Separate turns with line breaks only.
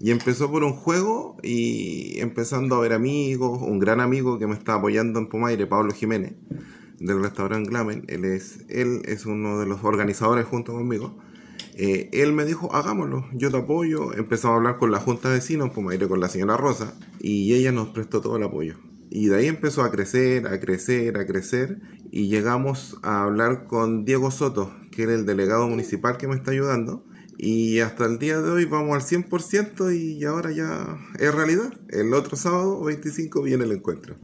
Y empezó por un juego y empezando a ver amigos, un gran amigo que me está apoyando en Pumaire, Pablo Jiménez, del restaurante Glamen. Él es uno de los organizadores junto conmigo. Él me dijo, hagámoslo, yo te apoyo. Empezamos a hablar con la junta de vecinos, Pumaire, con la señora Rosa, y ella nos prestó todo el apoyo. Y de ahí empezó a crecer, a crecer, a crecer, y llegamos a hablar con Diego Soto, que era el delegado municipal que me está ayudando. Y hasta el día de hoy vamos al 100% y ahora ya es realidad. El otro sábado 25 viene el encuentro.